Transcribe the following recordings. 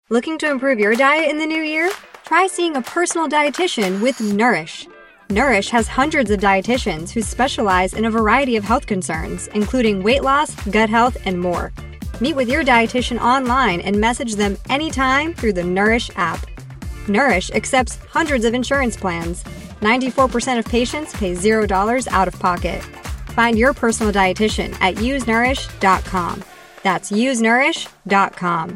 Looking to improve your diet in the new year? Try seeing a personal dietitian with Nourish. Nourish has hundreds of dietitians who specialize in a variety of health concerns, including weight loss, gut health, and more. Meet with your dietitian online and message them anytime through the Nourish app. Nourish accepts hundreds of insurance plans. 94% of patients pay $0 out of pocket. Find your personal dietitian at usenourish.com. That's usenourish.com.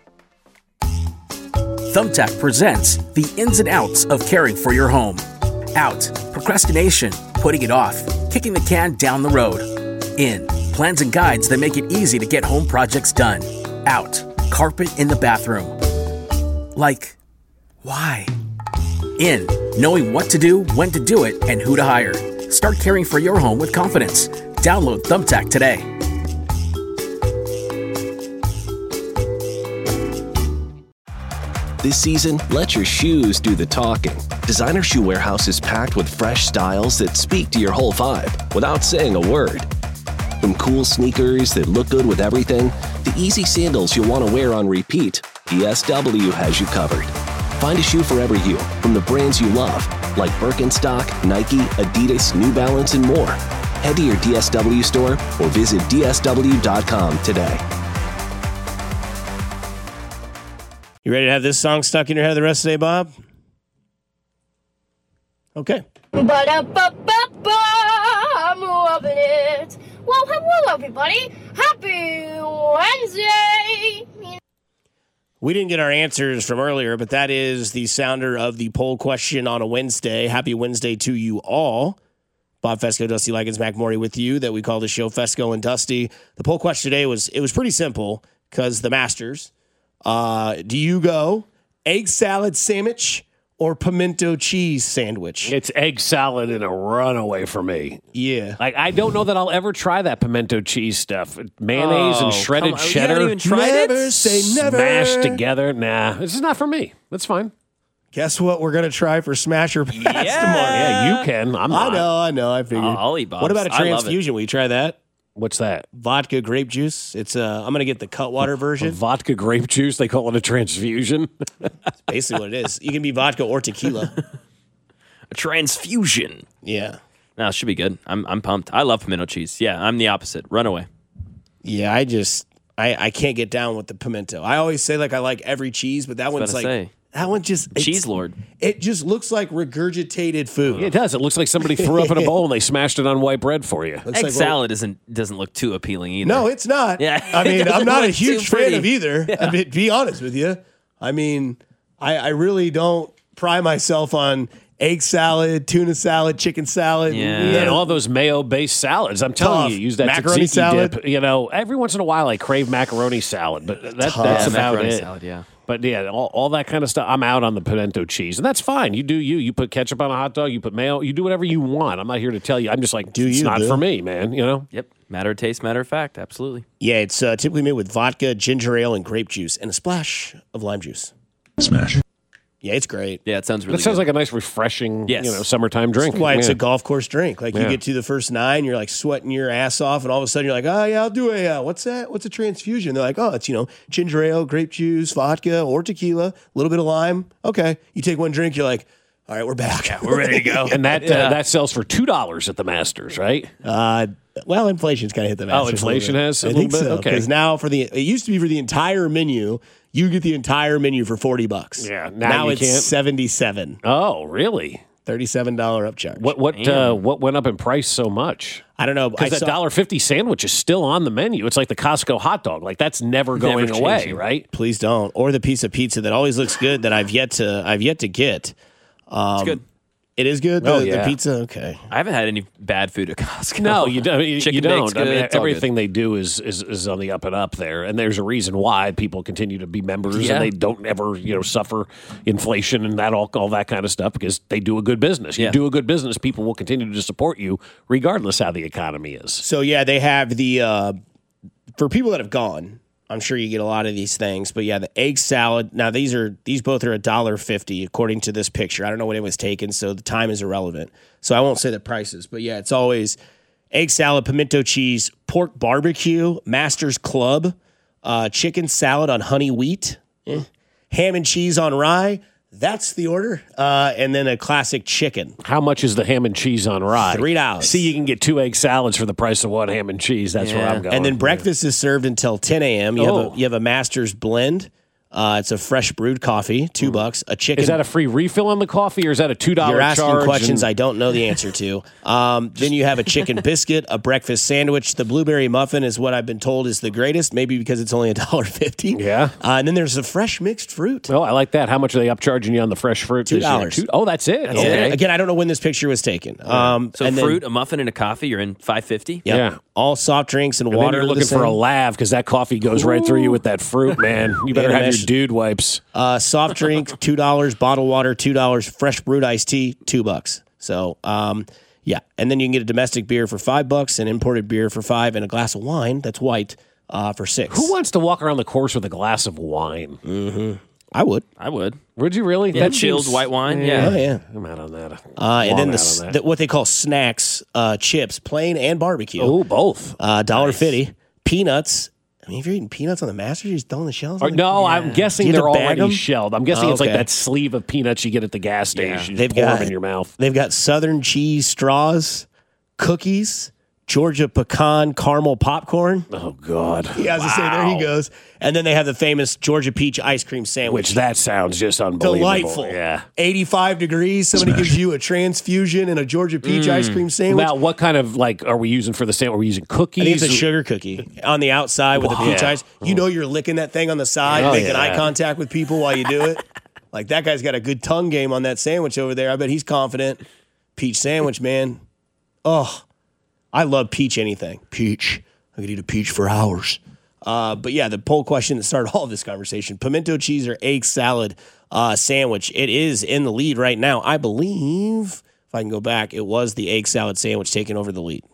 Thumbtack presents the ins and outs of caring for your home. Out, procrastination, putting it off, kicking the can down the road. In, plans and guides that make it easy to get home projects done. Out, carpet in the bathroom. Like, why? In, knowing what to do, when to do it, and who to hire. Start caring for your home with confidence. Download Thumbtack today. This season, let your shoes do the talking. Designer Shoe Warehouse is packed with fresh styles that speak to your whole vibe without saying a word. From cool sneakers that look good with everything to easy sandals you'll want to wear on repeat, DSW has you covered. Find a shoe for every you from the brands you love, like Birkenstock, Nike, Adidas, New Balance, and more. Head to your DSW store or visit DSW.com today. You ready to have this song stuck in your head the rest of the day, Bob? Okay. Ba-da-ba-ba-ba, I'm loving it. Well, hello, everybody. Happy Wednesday. We didn't get our answers from earlier, but that is the sounder of the poll question on a Wednesday. Happy Wednesday to you all. Bob Fesco, Dusty Likens, Mac Morty with you that we call the show Fesco and Dusty. The poll question today was pretty simple because the Masters. Do you go egg salad sandwich or pimento cheese sandwich? It's egg salad in a runaway for me. Yeah. Like, I don't know that I'll ever try that pimento cheese stuff. Mayonnaise and shredded cheddar. You haven't even tried Never it? say never. Smashed together. Nah, this is not for me. That's fine. Guess what we're going to try for Smash or Pass tomorrow? Yeah, you can. I'm not. I know. I figured. I'll eat Bob's. What about a I love it. transfusion? Will you try that? What's that? Vodka grape juice. It's I'm going to get the Cutwater version. Vodka grape juice. They call it a transfusion. That's basically what it is. You can be vodka or tequila. A transfusion. Yeah. No, it should be good. I'm pumped. I love pimento cheese. Yeah, I'm the opposite. Runaway. Yeah, I can't get down with the pimento. I always say like I like every cheese, but that one's like that one just Cheese Lord. It just looks like regurgitated food. Yeah, it does. It looks like somebody threw up in a bowl and they smashed it on white bread for you. Looks Egg like, salad doesn't look too appealing either. No, it's not. Yeah. I mean, It I'm doesn't not a look huge too fan pretty. of either. Yeah. I mean, to be honest with you. I mean, I really don't pride myself on egg salad, tuna salad, chicken salad. Yeah. And all those mayo-based salads. I'm telling Tough. you, use that Macaroni tzatziki salad. dip. You know, every once in a while I crave macaroni salad, but that's Yeah, about macaroni it. salad, yeah. But yeah, all that kind of stuff. I'm out on the pimento cheese, and that's fine. You do you. You put ketchup on a hot dog. You put mayo. You do whatever you want. I'm not here to tell you. I'm just like, it's not for me, man. You know. Yep. Matter of taste, matter of fact. Absolutely. Yeah, it's typically made with vodka, ginger ale, and grape juice, and a splash of lime juice. Smash. Yeah, it's great. Yeah, it sounds really That sounds good. like a nice, refreshing, Yes. summertime drink. That's why it's Yeah. a golf course drink. Like you Yeah. get to the first 9, you're like sweating your ass off, and all of a sudden you're like, oh yeah, I'll do a what's that? What's a transfusion? They're like, oh, it's ginger ale, grape juice, vodka, or tequila, a little bit of lime. Okay, you take one drink, you're like, all right, we're back. We're ready to go. And that sells for $2 at the Masters, right? Well, inflation's kind of hit the Masters. inflation a little bit. has a I little think bit? so. Okay. Because now it used to be for the entire menu. You get the entire menu for $40. Yeah, Now now you it's can't. $77. Oh, really? $37 upcharge. What went up in price so much? I don't know. Because that $1.50 sandwich is still on the menu. It's like the Costco hot dog. Like that's never going away, changing. right? Please don't. Or the piece of pizza that always looks good that I've yet to get. It's good. It is good. Oh, The yeah. pizza. Okay. I haven't had any bad food at Costco. No, you don't. Chicken You bake's don't. I good. mean, It's all everything good. they do is on the up and up there, and there's a reason why people continue to be members Yeah. and they don't ever suffer inflation and that all that kind of stuff because they do a good business. You Yeah. do a good business, people will continue to support you regardless how the economy is. So yeah, they have the for people that have gone. I'm sure you get a lot of these things, but yeah, the egg salad. Now these both are $1.50 according to this picture. I don't know when it was taken, so the time is irrelevant. So I won't say the prices, but yeah, it's always egg salad, pimento cheese, pork barbecue, Master's Club, chicken salad on honey wheat. ham and cheese on rye. That's the order. And then a classic chicken. How much is the ham and cheese on rye? $3. See, you can get 2 egg salads for the price of one ham and cheese. That's where I'm going. And then breakfast is served until 10 a.m. You have a Master's Blend. It's a fresh brewed coffee, $2. A chicken. Is that a free refill on the coffee, or is that a $2 charge? You're asking questions I don't know the answer to. Then you have a chicken biscuit, a breakfast sandwich. The blueberry muffin is what I've been told is the greatest, maybe because it's only $1.50. Yeah. And then there's a fresh mixed fruit. Well, I like that. How much are they upcharging you on the fresh fruit? $2. Oh, that's it. That's it. Again, I don't know when this picture was taken. So fruit, a muffin, and a coffee, you're in $5.50? Yeah. All soft drinks and and water. then you're looking for a lav because that coffee goes right through you with that fruit, man. You better have your dude wipes. Soft drink, $2. Bottled water, $2. Fresh brewed iced tea, $2. So, yeah. And then you can get a domestic beer for $5, an imported beer for $5, and a glass of wine that's white for $6. Who wants to walk around the course with a glass of wine? Mm-hmm. I would. Would you really? Yeah, that chilled white wine. Yeah. Oh, yeah. I'm out on that. And then what they call snacks, chips, plain and barbecue. Oh, both. $1.50. Peanuts. I mean, if you're eating peanuts on the Masters, you're just throwing the shells on No, I'm guessing they're already shelled. I'm guessing it's like okay. that sleeve of peanuts you get at the gas station. They've pour got them in your mouth. They've got Southern cheese straws, cookies, Georgia pecan caramel popcorn. Oh, God. Yeah, I was going to say, there he goes. And then they have the famous Georgia peach ice cream sandwich. Which that sounds just unbelievable. Delightful. Yeah. 85 degrees. Somebody gives you a transfusion and a Georgia peach ice cream sandwich. Now, what kind of, are we using for the sandwich? Are we using cookies? I think it's a sugar cookie on the outside with the peach ice. You know you're licking that thing on the side, making eye contact with people while you do it. Like, that guy's got a good tongue game on that sandwich over there. I bet he's confident. Peach sandwich, man. Oh, I love peach anything. Peach. I could eat a peach for hours. But yeah, the poll question that started all of this conversation, pimento cheese or egg salad sandwich. It is in the lead right now. I believe, if I can go back, it was the egg salad sandwich taking over the lead.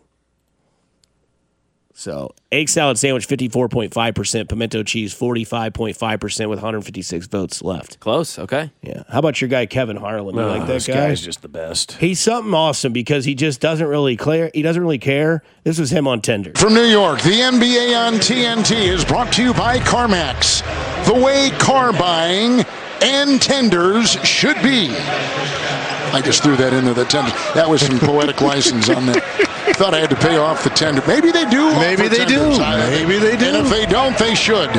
So egg salad sandwich, 54.5%. Pimento cheese, 45.5% with 156 votes left. Close, okay. Yeah. How about your guy, Kevin Harlan? You like that this guy? guy's just the best. He's something awesome because he just doesn't really care. He doesn't really care. This was him on Tender. From New York, the NBA on TNT is brought to you by CarMax. The way car buying and tenders should be. I just threw that into the tender. That was some poetic license on that. Thought I had to pay off the tender. Maybe they do. Maybe they do. Maybe they do. And if they don't, they should.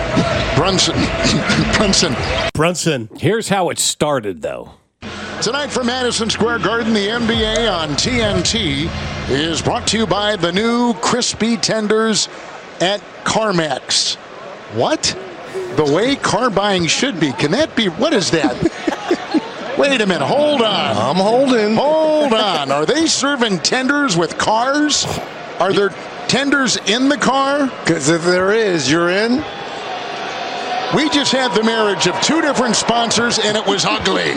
Brunson. Here's how it started, though. Tonight from Madison Square Garden, the NBA on TNT is brought to you by the new crispy tenders at CarMax. What? The way car buying should be. Can that be? What is that? Wait a minute. Hold on. I'm holding. Hold on. Are they serving tenders with cars? Are there tenders in the car? Because if there is, you're in. We just had the marriage of two different sponsors, and it was ugly.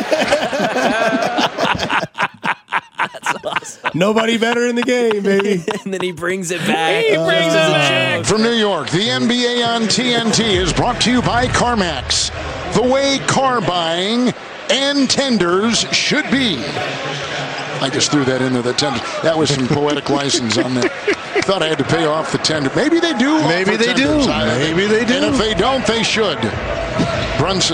That's awesome. Nobody better in the game, baby. And then he brings it back. He brings it back. From New York, the NBA on TNT is brought to you by CarMax. The way car buying and tenders should be. I just threw that into the tender. That was some poetic license on that. Thought I had to pay off the tender. Maybe they do. Maybe they do. Maybe they do. And if they don't, they should. Brunson.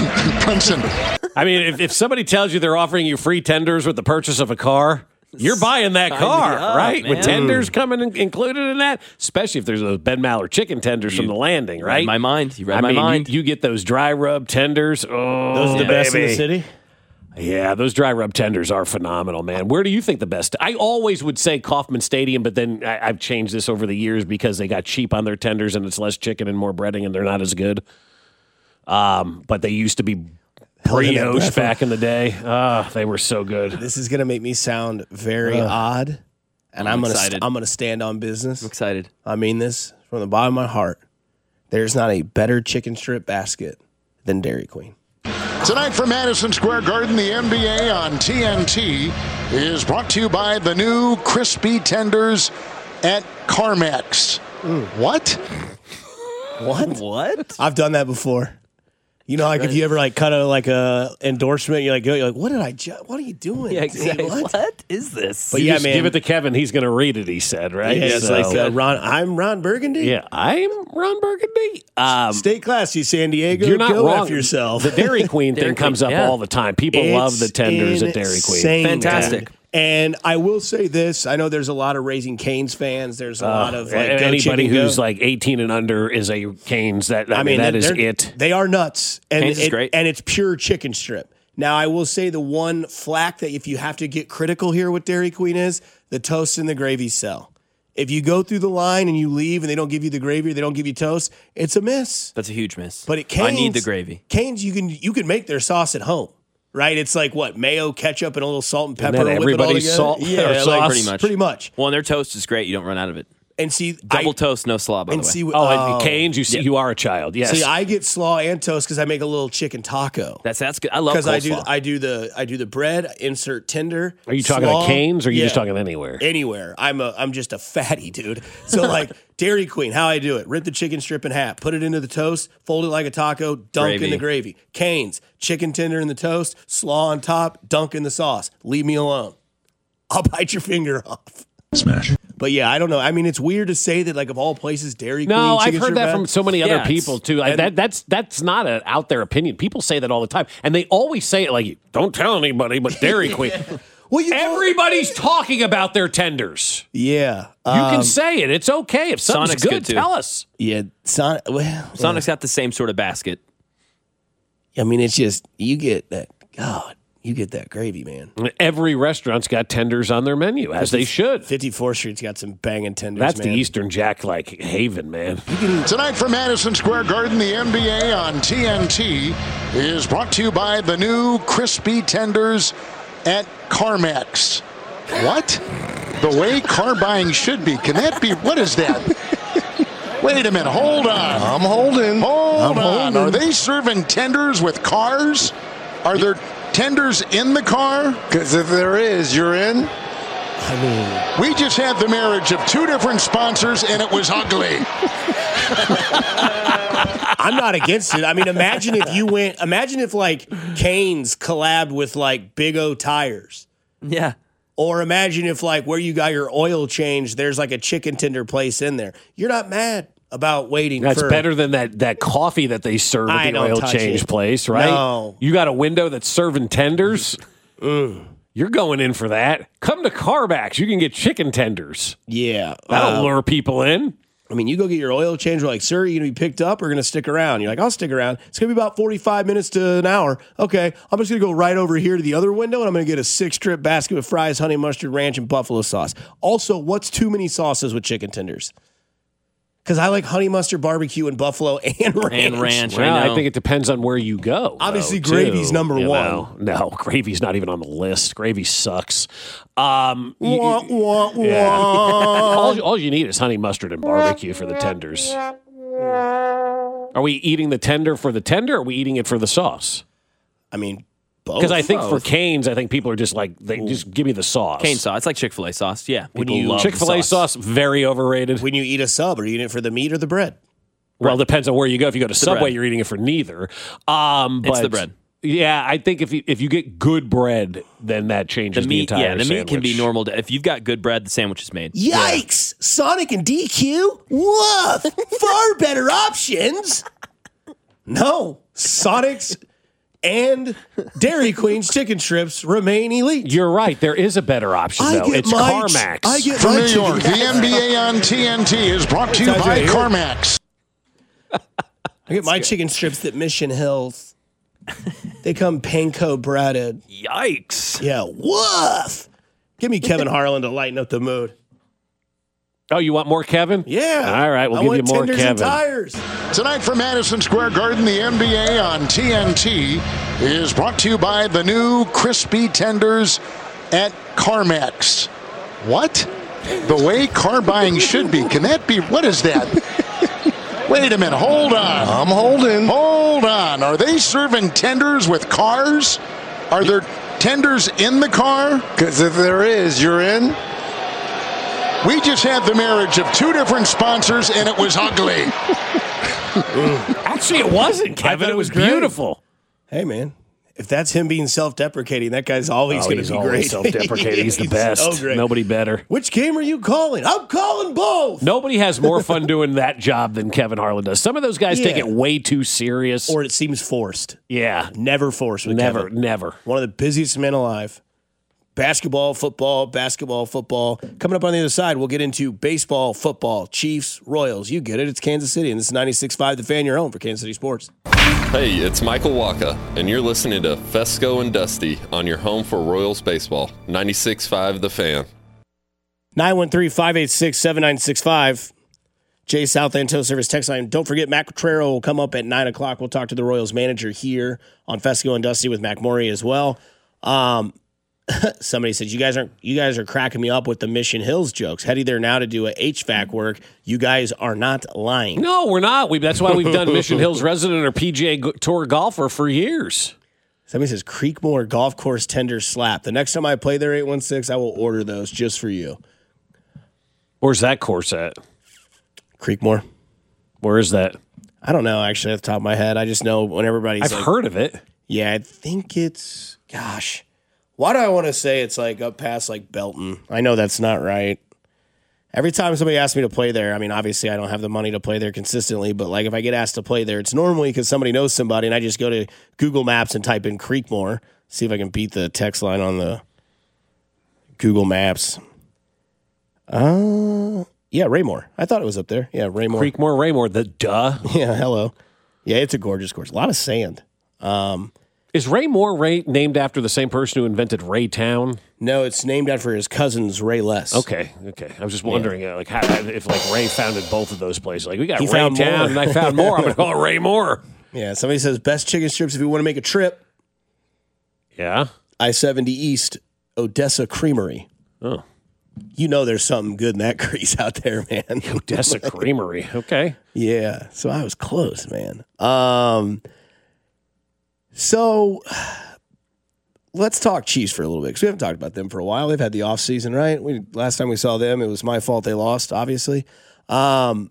I mean, if somebody tells you they're offering you free tenders with the purchase of a car, you're buying that car, right? Man. With tenders coming included in that, especially if there's those Ben Maller chicken tenders from the Landing, right? Read my mind. You read my mind. You get those dry rub tenders. Oh, Those are the best in the baby. city. Yeah, those dry rub tenders are phenomenal, man. Where do you think the best? I always would say Kauffman Stadium, but then I've changed this over the years because they got cheap on their tenders and it's less chicken and more breading and they're not as good. But they used to be brioche back in the day. They were so good. This is gonna make me sound very odd, and I'm gonna stand on business. I'm excited. I mean this from the bottom of my heart. There's not a better chicken strip basket than Dairy Queen. Tonight from Madison Square Garden, the NBA on TNT is brought to you by the new crispy tenders at CarMax. What? What? What? I've done that before. You know, like if you ever like cut a endorsement, you're like, what are you doing? Yeah, exactly. What? What is this? But You yeah, just man. give it to Kevin. He's going to read it, he said, right? Yeah, it's So- like I'm Ron Burgundy. Yeah, I'm Ron Burgundy. Stay classy, San Diego. You're not Go wrong. F yourself. The Dairy Queen thing Dairy comes Queen, up yeah. all the time. People love the tenders at Dairy Queen. insane, Fantastic. dude. And I will say this: I know there's a lot of Raising Cane's fans. There's a lot of like Go Anybody Chicken who's Go. like 18 and under is a Cane's. That is they're- it. They are nuts, and Cane's is great. and it's pure chicken strip. Now, I will say the one flack that if you have to get critical here with Dairy Queen is the toast and the gravy sell. If you go through the line and you leave and they don't give you the gravy, or they don't give you toast, it's a miss. That's a huge miss. But at Cane's, I need the gravy. Cane's, you can make their sauce at home, right? It's like what, mayo, ketchup, and a little salt and pepper. that Whip everybody's it all together. salt or Yeah, sauce? Pretty much. Pretty much. Well, and their toast is great. You don't run out of it. And see, Double toast, no slaw, by the and way. see, And Cane's, you are a child. Yes. See, I get slaw and toast because I make a little chicken taco. That's good. I love Because coleslaw. I do the bread, insert tender. Are you talking slaw. about Cane's or are you just Yeah. talking anywhere? Anywhere. I'm just a fatty dude. So like Dairy Queen, how I do it: rip the chicken strip in half, put it into the toast, fold it like a taco, dunk in the gravy. Cane's, chicken tender in the toast, slaw on top, dunk in the sauce. Leave me alone. I'll bite your finger off. Smash. But yeah, I don't know. I mean, it's weird to say that, like, of all places, Dairy Queen. No, I've chicken heard strip that bad. from so many other Yeah, people too. Like, that's not an out there opinion. People say that all the time, and they always say it like, "Don't tell anybody," but Dairy Queen. Well, Everybody's talking about their tenders. Yeah, You can say it. It's okay. If something's Sonic's good, good, too. tell us. yeah. Sonic's got the same sort of basket. I mean, it's just you get that. God, you get that gravy, man. Every restaurant's got tenders on their menu, as they should. 54th Street's got some banging tenders. That's man. the Eastern Jack like haven, man. Tonight from Madison Square Garden, the NBA on TNT is brought to you by the new crispy tenders at CarMax. What? The way car buying should be. Can that be? What is that? Wait a minute. Hold on. I'm holding. Hold on. Are they serving tenders with cars? Are there tenders in the car? Because if there is, you're in. I We just had the marriage of two different sponsors, and it was ugly. mean, I'm not against it. I mean, imagine if like Cane's collabed with like Big O Tires. Yeah. Or imagine if, like, where you got your oil change, there's like a chicken tender place in there. You're not mad about waiting. That's for better than that coffee that they serve I at the don't oil touch change it. place, right? No. You got a window that's serving tenders. You're going in for that. Come to CarMax. You can get chicken tenders. Yeah, That'll lure people in. I mean, you go get your oil change. We're like, sir, you gonna be picked up or gonna stick around? You're like, I'll stick around. It's gonna be about 45 minutes to an hour. Okay, I'm just gonna go right over here to the other window and I'm gonna get a 6-strip basket with fries, honey mustard, ranch, and buffalo sauce. Also, what's too many sauces with chicken tenders? Because I like honey mustard, barbecue, and buffalo and ranch. And ranch. Well, I know. I think it depends on where you go. Obviously, though, gravy's too. number You one. know? No, gravy's not even on the list. Gravy sucks. Wah, wah, wah. Yeah. all you need is honey mustard and barbecue for the tenders. Are we eating the tender for the tender, or are we eating it for the sauce? I mean, both. Because I think for Cane's, I think people are just like, they just give me the sauce. Cane sauce. It's like Chick-fil-A sauce. Yeah. People you- love Chick-fil-A the sauce, very overrated. when you eat a sub, are you eating it for the meat or the bread? Well, it depends on where you go. If you go to Subway, bread. you're eating it for neither. It's the bread. Yeah, I think if you get good bread, then that changes The meat, entire the meat can be sandwich. normal. If you've got good bread, the sandwich is made. Yikes! Sonic and DQ? Woof! Far better options. No, Sonic's and Dairy Queen's chicken strips remain elite. You're right. There is a better option, though. It's CarMax. I get From my New York, the chicken. NBA on TNT is brought to you Sounds by right. CarMax. I get my chicken strips at Mission Hills. They come panko breaded. Yikes. Yeah, woof! Give me Kevin Harlan to lighten up the mood. Oh, you want more Kevin? Yeah. All right, we'll I give want you more tenders and Kevin. tires. Tonight from Madison Square Garden, the NBA on TNT is brought to you by the new crispy tenders at CarMax. What? The way car buying should be. Can that be? What is that? Wait a minute. Hold on. I'm holding. Hold on. Are they serving tenders with cars? Are there tenders in the car? Because if there is, you're in. We just had the marriage of two different sponsors, and it was ugly. Actually, it wasn't, Kevin. It was beautiful. Hey, man. If that's him being self-deprecating, that guy's always going to be great. Self-deprecating. He's the best. So great. Nobody better. Which game are you calling? I'm calling both. Nobody has more fun doing that job than Kevin Harlan does. Some of those guys take it way too serious. Or it seems forced. Yeah. Never forced with Kevin. Never. One of the busiest men alive. Basketball, football. Coming up on the other side, we'll get into baseball, football, Chiefs, Royals. You get it. It's Kansas City, and this is 96.5 The Fan, your home for Kansas City sports. Hey, it's Michael Waka, and you're listening to Fesco and Dusty on your home for Royals baseball. 96.5 The Fan. 913-586-7965. Jay Southland Tow Service text line. Don't forget, Matt Quatrero will come up at 9 o'clock. We'll talk to the Royals manager here on Fesco and Dusty with Mac Murray as well. Somebody said, you guys are cracking me up with the Mission Hills jokes. Heading there now to do a HVAC work. You guys are not lying. No, we're not. That's why we've done Mission Hills resident or PGA Tour golfer for years. Somebody says, Creekmore Golf Course Tender Slap. The next time I play there, 816, I will order those just for you. Where's that course at? Creekmore. Where is that? I don't know, actually, off the top of my head. I just know when everybody's I've heard of it. Yeah, I think it's, gosh. Why do I want to say it's like up past like Belton? I know that's not right. Every time somebody asks me to play there, I mean, obviously I don't have the money to play there consistently, but like if I get asked to play there, it's normally because somebody knows somebody, and I just go to Google Maps and type in Creekmore, see if I can beat the text line on the Google Maps. Yeah, Raymore. I thought it was up there. Yeah, Raymore. Creekmore, Raymore, the duh. Yeah, hello. Yeah, it's a gorgeous course. A lot of sand. Is Raymore named after the same person who invented Raytown? No, it's named after his cousins, Ray Less. Okay. I was just wondering, if Ray founded both of those places. Like, we got Raytown, and I found more. I'm going to call it Raymore. Yeah, somebody says best chicken strips if you want to make a trip. Yeah. I-70 East, Odessa Creamery. Oh. You know there's something good in that grease out there, man. Odessa Creamery. Okay. Yeah, so I was close, man. So let's talk Chiefs for a little bit, because we haven't talked about them for a while. They've had the offseason, right? Last time we saw them, it was my fault they lost, obviously. But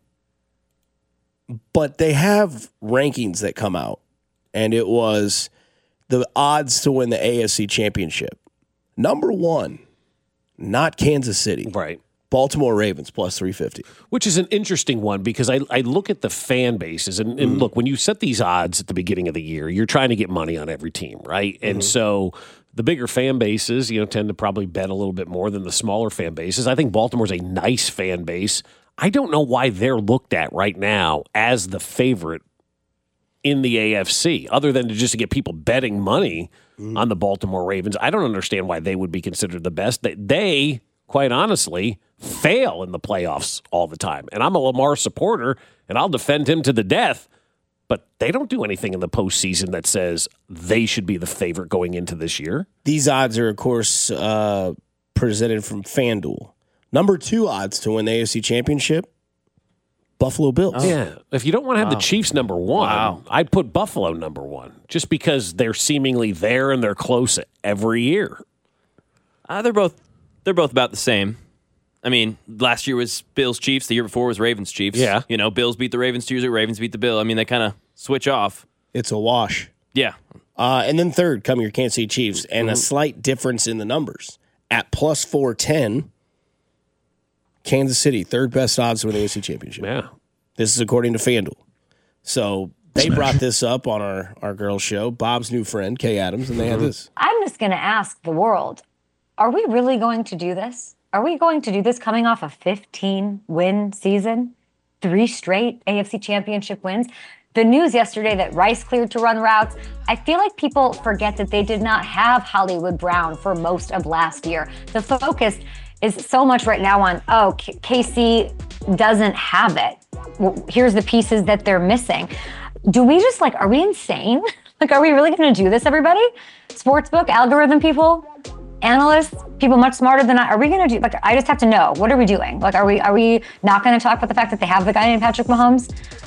they have rankings that come out, and it was the odds to win the AFC Championship. Number one, not Kansas City. Right. Baltimore Ravens plus 350. Which is an interesting one, because I look at the fan bases and look, when you set these odds at the beginning of the year, you're trying to get money on every team, right? And so the bigger fan bases, tend to probably bet a little bit more than the smaller fan bases. I think Baltimore's a nice fan base. I don't know why they're looked at right now as the favorite in the AFC, other than just to get people betting money on the Baltimore Ravens. I don't understand why they would be considered the best. They quite honestly, fail in the playoffs all the time. And I'm a Lamar supporter, and I'll defend him to the death, but they don't do anything in the postseason that says they should be the favorite going into this year. These odds are, of course, presented from FanDuel. Number 2 odds to win the AFC Championship, Buffalo Bills. Oh. Yeah. If you don't want to have the Chiefs number 1, I'd put Buffalo number 1, just because they're seemingly there and they're close every year. They're both about the same. I mean, last year was Bills Chiefs. The year before was Ravens Chiefs. Yeah. Bills beat the Ravens Tuesday. Ravens beat the Bill. I mean, they kind of switch off. It's a wash. Yeah. And then third come your Kansas City Chiefs, and a slight difference in the numbers. At plus 410, Kansas City, third best odds to win the AFC Championship. Yeah. This is according to FanDuel. So they brought this up on our girls' show, Bob's new friend, Kay Adams, and they had this. I'm just going to ask the world, are we really going to do this? Are we going to do this coming off a 15-win season? 3 straight AFC Championship wins? The news yesterday that Rice cleared to run routes, I feel like people forget that they did not have Hollywood Brown for most of last year. The focus is so much right now on, KC doesn't have it. Well, here's the pieces that they're missing. Do we just are we insane? Are we really going to do this, everybody? Sportsbook, algorithm people, analysts, people much smarter than I. Are we going to do, I just have to know, what are we doing? Are we not going to talk about the fact that they have the guy named Patrick Mahomes,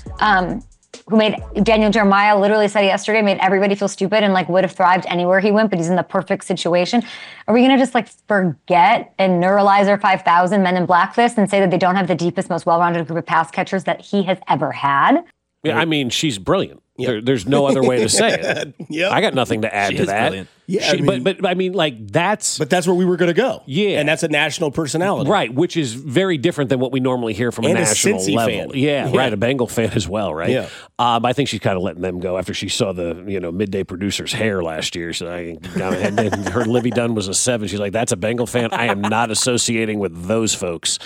who made Daniel Jeremiah literally said yesterday, made everybody feel stupid and would have thrived anywhere he went, but he's in the perfect situation. Are we going to just forget and neuralize 5,000 Men in Black list and say that they don't have the deepest, most well-rounded group of pass catchers that he has ever had? Yeah, I mean, she's brilliant. There's no other way to say it. Yep. I got nothing to add She to is that. brilliant. Yeah, but I mean, like that's where we were going to go. Yeah, and that's a national personality, right? Which is very different than what we normally hear from and a national Cincy level. fan. Yeah, right. A Bengal fan as well, right? Yeah. I think she's kind of letting them go after she saw the midday producer's hair last year. So I heard Livy Dunn was a 7. She's like, that's a Bengal fan. I am not associating with those folks.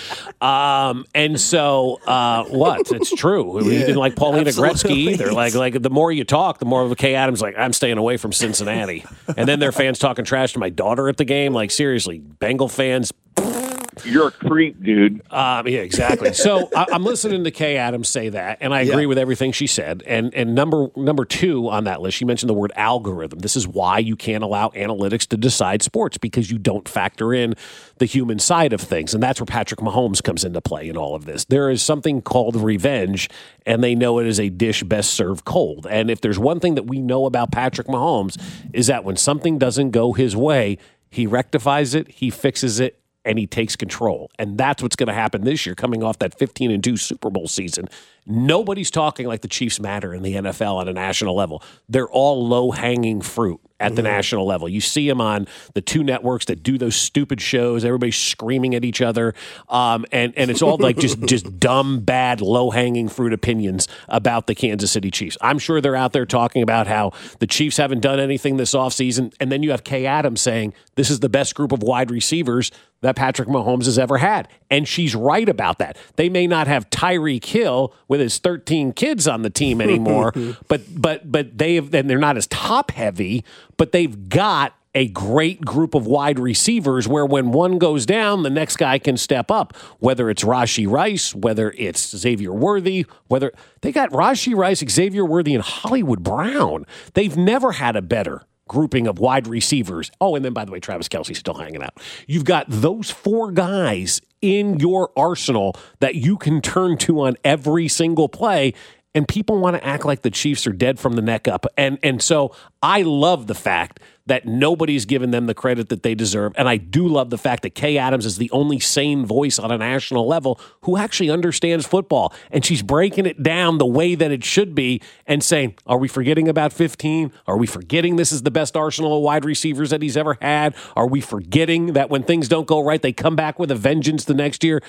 And so what? It's true. We didn't like Paulina Gretzky either. Like the more you talk, the more of Kay Adams like, I'm staying away from Cincinnati. And then their fans talking trash to my daughter at the game. Like, seriously, Bengal fans. You're a creep, dude. Yeah, exactly. So I'm listening to Kay Adams say that, and I agree with everything she said. And number 2 on that list, she mentioned the word algorithm. This is why you can't allow analytics to decide sports, because you don't factor in the human side of things. And that's where Patrick Mahomes comes into play in all of this. There is something called revenge, and they know it is a dish best served cold. And if there's one thing that we know about Patrick Mahomes is that when something doesn't go his way, he rectifies it, he fixes it, and he takes control. And that's what's going to happen this year, coming off that 15-2 Super Bowl season. Nobody's talking like the Chiefs matter in the NFL on a national level. They're all low-hanging fruit at the national level. You see them on the 2 networks that do those stupid shows. Everybody's screaming at each other. And it's all like just dumb, bad, low-hanging fruit opinions about the Kansas City Chiefs. I'm sure they're out there talking about how the Chiefs haven't done anything this offseason. And then you have Kay Adams saying this is the best group of wide receivers that Patrick Mahomes has ever had. And she's right about that. They may not have Tyreek Hill with his 13 kids on the team anymore, but they've, and they're not as top heavy, but they've got a great group of wide receivers where when one goes down, the next guy can step up, whether it's Rashee Rice, whether it's Xavier Worthy, whether they got Rashee Rice, Xavier Worthy, and Hollywood Brown. They've never had a better grouping of wide receivers. Oh, and then, by the way, Travis Kelce's still hanging out. You've got those 4 guys in your arsenal that you can turn to on every single play, and people want to act like the Chiefs are dead from the neck up. And so I love the fact that nobody's given them the credit that they deserve. And I do love the fact that Kay Adams is the only sane voice on a national level who actually understands football. And she's breaking it down the way that it should be and saying, are we forgetting about 15? Are we forgetting this is the best arsenal of wide receivers that he's ever had? Are we forgetting that when things don't go right, they come back with a vengeance the next year?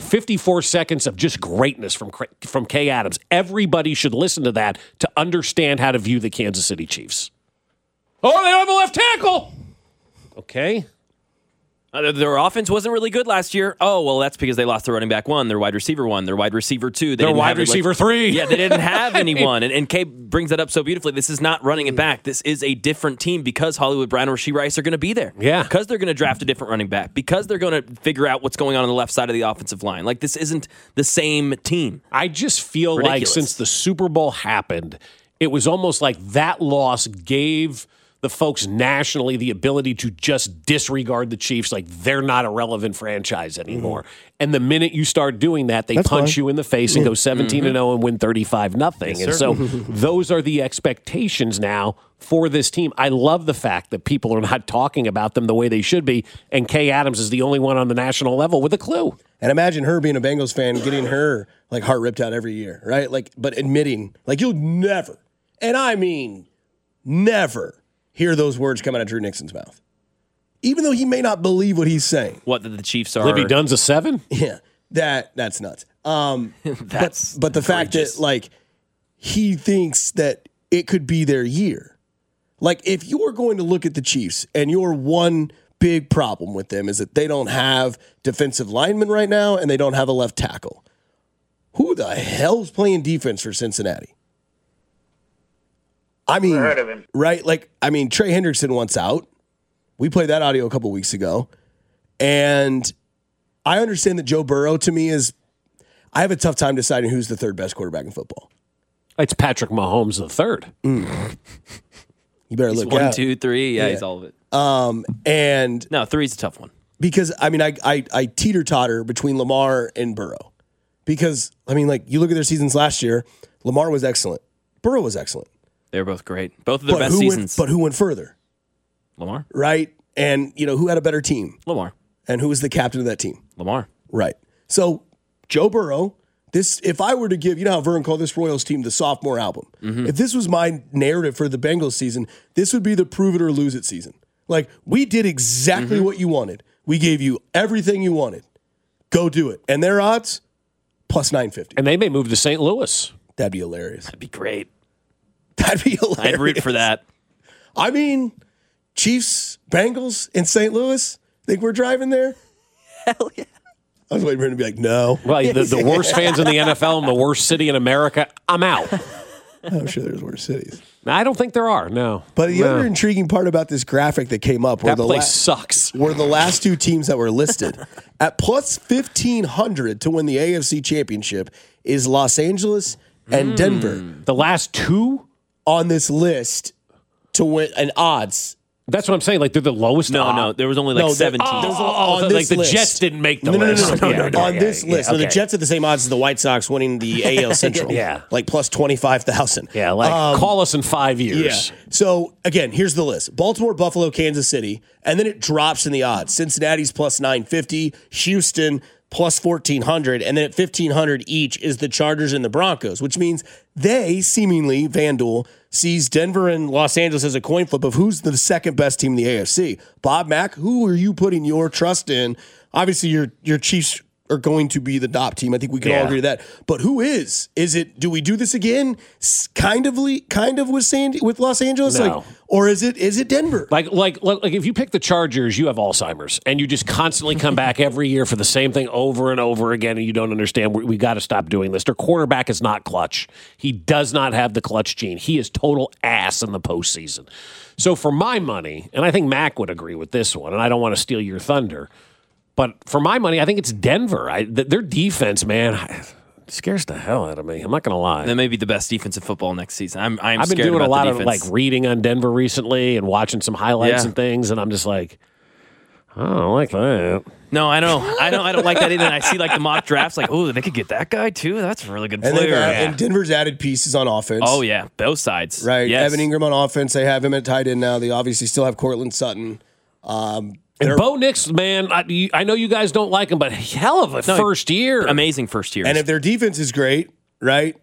54 seconds of just greatness from Kay Adams. Everybody should listen to that to understand how to view the Kansas City Chiefs. Oh, they don't have a left tackle. Okay. Their offense wasn't really good last year. Oh, well, that's because they lost their running back 1, their wide receiver 1, their wide receiver 2. Their wide receiver 3. Yeah, they didn't have anyone. And Kay brings that up so beautifully. This is not running it back. This is a different team because Hollywood Brown and Rashee Rice are going to be there. Yeah. Because they're going to draft a different running back. Because they're going to figure out what's going on the left side of the offensive line. Like, this isn't the same team. I just feel like since the Super Bowl happened, it was almost like that loss gave the folks nationally the ability to just disregard the Chiefs like they're not a relevant franchise anymore. And the minute you start doing that, they punch you in the face and go 17-0 and win 35-0. And so those are the expectations now for this team. I love the fact that people are not talking about them the way they should be, and Kay Adams is the only one on the national level with a clue. And imagine her being a Bengals fan, getting her like heart ripped out every year, right? Like, but admitting like you'll never, and I mean never, hear those words come out of Drew Nixon's mouth. Even though he may not believe what he's saying. What, that the Chiefs are... Libby Dunn's a 7? Yeah, that's nuts. That's but the fact that, like, he thinks that it could be their year. Like, if you are going to look at the Chiefs and your one big problem with them is that they don't have defensive linemen right now and they don't have a left tackle, who the hell's playing defense for Cincinnati? I mean, heard of him. Right? Like, I mean, Trey Hendrickson wants out. We played that audio a couple weeks ago. And I understand that Joe Burrow, to me, is... I have a tough time deciding who's the 3rd best quarterback in football. It's Patrick Mahomes the 3rd. You better he's look 1, out. 2, 3. Yeah, he's all of it. And... No, 3's a tough one. Because, I mean, I teeter-totter between Lamar and Burrow. Because, I mean, like, you look at their seasons last year, Lamar was excellent. Burrow was excellent. They were both great. Both of their best seasons. But who went further? Lamar. Right? And, you know, who had a better team? Lamar. And who was the captain of that team? Lamar. Right. So, Joe Burrow if I were to give, you know how Vern called this Royals team the sophomore album? If this was my narrative for the Bengals season, this would be the prove it or lose it season. Like, we did exactly what you wanted. We gave you everything you wanted. Go do it. And their odds, plus 950. And they may move to St. Louis. That'd be hilarious. That'd be great. That'd be hilarious. I'd root for that. I mean, Chiefs, Bengals in St. Louis, think we're driving there? Hell yeah. I was waiting for him to be like, no. Well, the worst fans in the NFL and the worst city in America, I'm out. I'm sure there's worse cities. I don't think there are, no. But the other intriguing part about this graphic that came up were that place sucks. Were the last two teams that were listed. At plus 1,500 to win the AFC Championship is Los Angeles and Denver. The last two? On this list to win, and odds. That's what I'm saying. Like, they're the lowest. No, there was only like 17. On like this the list. Jets didn't make the No. list. On this list. No, the Jets have the same odds as the White Sox winning the AL Central. Yeah. Like plus 25,000. Yeah, like call us in 5 years. Yeah. So, again, here's the list. Baltimore, Buffalo, Kansas City, and then it drops in the odds. Cincinnati's plus 950, Houston plus 1,400, and then at 1,500 each is the Chargers and the Broncos, which means they seemingly, FanDuel, sees Denver and Los Angeles as a coin flip of who's the second best team in the AFC. Bob Mack, who are you putting your trust in? Obviously, your Chiefs are going to be the top team. I think we can all agree to that. But who is? Is it? Do we do this again? Kind of with Los Angeles, No. or is it Denver? Like if you pick the Chargers, you have Alzheimer's, and you just constantly come back every year for the same thing over and over again, and you don't understand. We got to stop doing this. Their quarterback is not clutch. He does not have the clutch gene. He is total ass in the postseason. So for my money, and I think Mac would agree with this one, and I don't want to steal your thunder, but for my money, I think it's Denver. Their defense, man, scares the hell out of me. I'm not going to lie. They may be the best defense in football next season. I've been doing a lot of like reading on Denver recently and watching some highlights and things, and I'm just like, I don't like that. No, I know. I don't like that either. And I see like the mock drafts, like, oh, they could get that guy too. That's a really good player. And Denver's added pieces on offense. Oh yeah, both sides. Right. Yes. Evan Ingram on offense. They have him at tight end now. They obviously still have Cortland Sutton. And Bo Nix, man, I know you guys don't like him, but hell of a first year. Amazing first year. And if their defense is great, right,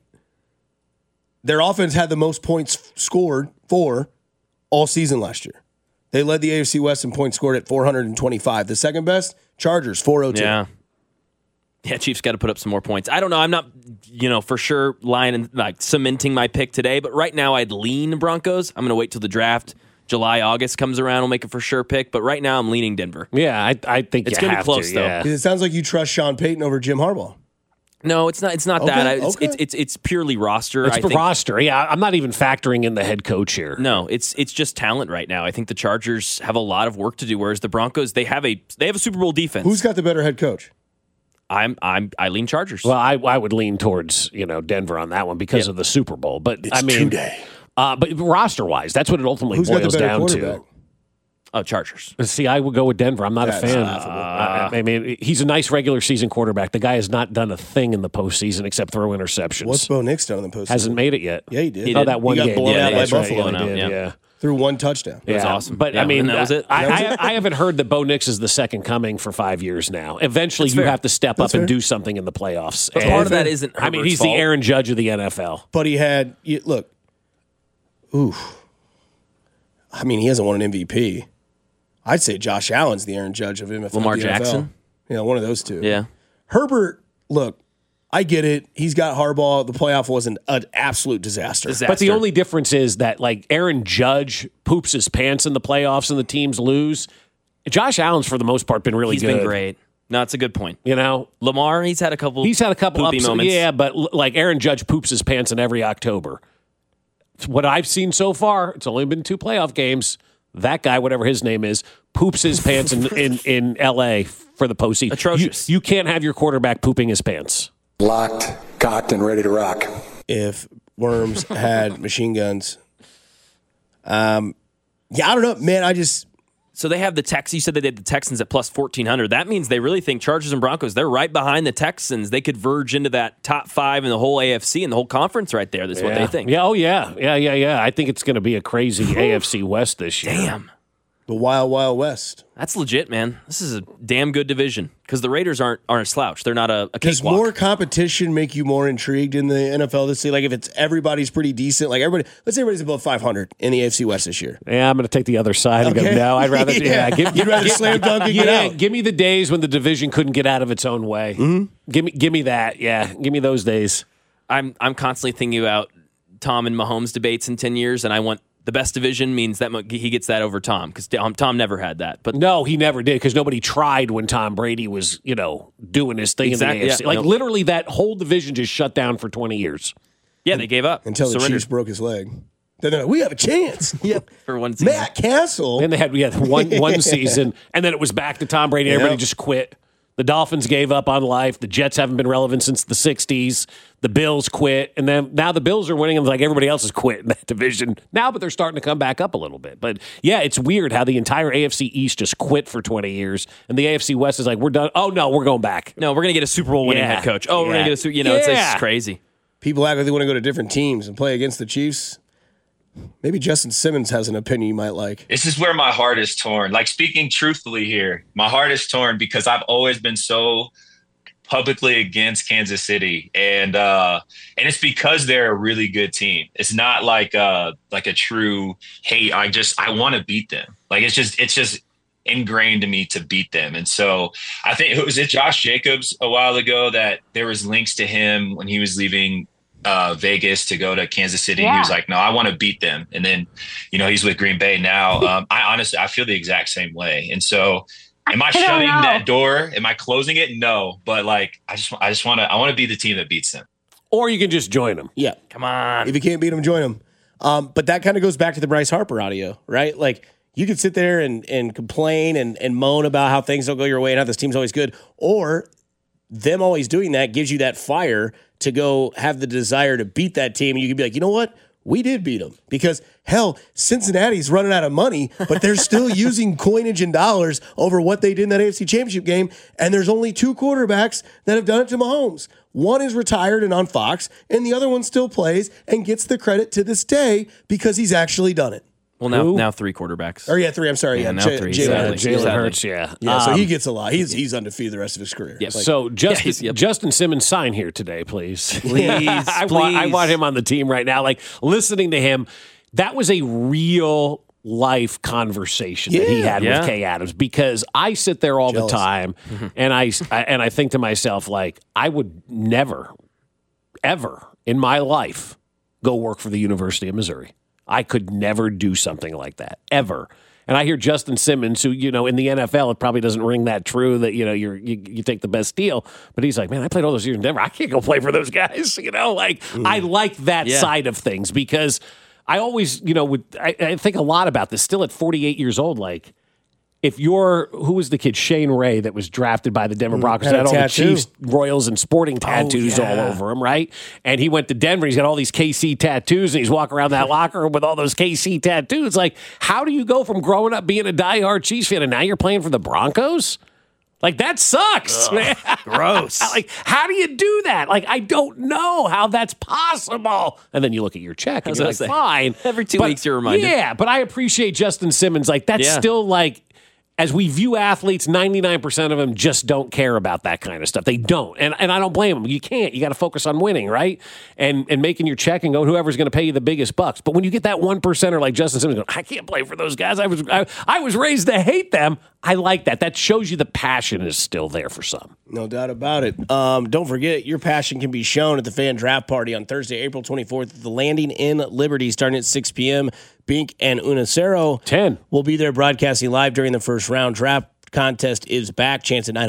their offense had the most points scored for all season last year. They led the AFC West in points scored at 425. The second best, Chargers, 402. Yeah, Chiefs got to put up some more points. I don't know. I'm not, for sure lying and like cementing my pick today, but right now I'd lean Broncos. I'm going to wait till the draft. July, August comes around, we'll make a for sure pick. But right now, I'm leaning Denver. Yeah, I think it's going to be close though. It sounds like you trust Sean Payton over Jim Harbaugh. No, it's not. It's not that. It's purely roster. It's roster. Yeah, I'm not even factoring in the head coach here. No, it's just talent right now. I think the Chargers have a lot of work to do, whereas the Broncos they have a Super Bowl defense. Who's got the better head coach? I lean Chargers. Well, I would lean towards Denver on that one because of the Super Bowl. But it's today. But roster-wise, that's what it ultimately boils down to. Oh, Chargers. See, I would go with Denver. I'm not a fan. I mean, he's a nice regular season quarterback. The guy has not done a thing in the postseason except throw interceptions. What's Bo Nix done in the postseason? Hasn't made it yet. Yeah, he did. That one he got game. blown out by Buffalo. Yeah. Threw one touchdown. It was awesome. But yeah, I mean, that was it. I haven't heard that Bo Nix is the second coming for 5 years now. Eventually, you have to step up and do something in the playoffs. But part of that isn't Herbert's I mean, he's the Aaron Judge of the NFL. But he had look. I mean, he hasn't won an MVP. I'd say Josh Allen's the Aaron Judge of NFL. Lamar Jackson? Yeah, one of those two. Yeah. Herbert, look, I get it. He's got Harbaugh. The playoff was an absolute disaster. But the only difference is that, like, Aaron Judge poops his pants in the playoffs and the teams lose. Josh Allen's, for the most part, been really good. He's been great. No, it's a good point. Lamar, he's had a couple poopy moments. Yeah, but like Aaron Judge poops his pants in every October. What I've seen so far, it's only been 2 playoff games. That guy, whatever his name is, poops his pants in L.A. for the postseason. Atrocious. You can't have your quarterback pooping his pants. Locked, cocked, and ready to rock. If Worms had machine guns. I don't know, man. So they have the Texans. You said they did the Texans at plus 1,400. That means they really think Chargers and Broncos, they're right behind the Texans. They could verge into that top 5 in the whole AFC and the whole conference right there. That's what they think. Yeah, yeah. I think it's going to be a crazy AFC West this year. Damn. The Wild Wild West. That's legit, man. This is a damn good division because the Raiders aren't a slouch. They're not a Does cakewalk. more competition make you more intrigued in the NFL this year? Like if it's everybody's pretty decent, like let's say everybody's above 500 in the AFC West this year. Yeah, I'm going to take the other side and go, no, I'd rather You'd rather slam dunk and get out. Give me the days when the division couldn't get out of its own way. Mm-hmm. Give me that. Yeah, give me those days. I'm constantly thinking about Tom and Mahomes debates in 10 years, and I want the best division means that he gets that over Tom because Tom never had that. But no, he never did because nobody tried when Tom Brady was, doing his thing in the AFC. Yeah, literally that whole division just shut down for 20 years. Yeah, they gave up. Until the Chiefs broke his leg. Then they're like, we have a chance. Yep. For one season. Matt Castle. And they had one season, and then it was back to Tom Brady. Everybody just quit. The Dolphins gave up on life. The Jets haven't been relevant since the 60s. The Bills quit. And then now the Bills are winning, and like everybody else has quit in that division now, but they're starting to come back up a little bit. But yeah, it's weird how the entire AFC East just quit for 20 years, and the AFC West is like, we're done. Oh, no, we're going back. No, we're going to get a Super Bowl winning head coach. Oh, we're going to get a Super it's just crazy. People act like they want to go to different teams and play against the Chiefs. Maybe Justin Simmons has an opinion you might like. This is where my heart is torn. Like, speaking truthfully here, my heart is torn because I've always been so publicly against Kansas City, and it's because they're a really good team. It's not like a true hate. I want to beat them. Like it's just ingrained to me to beat them. And so I think was it Josh Jacobs a while ago that there was links to him when he was leaving Vegas to go to Kansas City. Yeah. He was like, no, I want to beat them. And then, he's with Green Bay now. I feel the exact same way. And so am I shutting that door? Am I closing it? No. But like, I want to be the team that beats them. Or you can just join them. Yeah. Come on. If you can't beat them, join them. But that kind of goes back to the Bryce Harper audio, right? Like you could sit there and complain and moan about how things don't go your way and how this team's always good. Or them always doing that gives you that fire to go have the desire to beat that team. And you can be like, you know what? We did beat them because, hell, Cincinnati's running out of money, but they're still using coinage and dollars over what they did in that AFC Championship game. And there's only two quarterbacks that have done it to Mahomes. One is retired and on Fox, and the other one still plays and gets the credit to this day because he's actually done it. Well, now three quarterbacks. Or yeah, three. I'm sorry. Yeah, now three. Jalen Hurts, yeah. Yeah, so he gets a lot. He's undefeated the rest of his career. Yes. Like, so Justin Simmons, sign here today, please. Please, I want him on the team right now. Like, listening to him, that was a real life conversation that he had with Kay Adams, because I sit there all the time and I think to myself, like, I would never, ever in my life go work for the University of Missouri. I could never do something like that, ever. And I hear Justin Simmons, who, in the NFL, it probably doesn't ring that true that, you take the best deal. But he's like, man, I played all those years in Denver. I can't go play for those guys. I like that side of things because I always, I think a lot about this. Still at 48 years old, like, if who was the kid, Shane Ray, that was drafted by the Denver Broncos, had all the Chiefs, Royals, and Sporting tattoos all over him, right? And he went to Denver, he's got all these KC tattoos, and he's walking around that locker room with all those KC tattoos. Like, how do you go from growing up being a diehard Chiefs fan and now you're playing for the Broncos? Like, that sucks, man. Gross. Like, how do you do that? Like, I don't know how that's possible. And then you look at your check and you're like, fine. Every 2 weeks you're reminded. Yeah, but I appreciate Justin Simmons. Like, that's still like, as we view athletes, 99% of them just don't care about that kind of stuff. They don't. And I don't blame them. You can't. You got to focus on winning, right? And making your check and go, whoever's going to pay you the biggest bucks. But when you get that 1%er like Justin Simmons, I can't play for those guys. I was raised to hate them. I like that. That shows you the passion is still there for some. No doubt about it. Don't forget, your passion can be shown at the fan draft party on Thursday, April 24th at the Landing in Liberty, starting at 6 p.m. Bink and Unicero 10 will be there broadcasting live during the first round. Draft contest is back. Chance at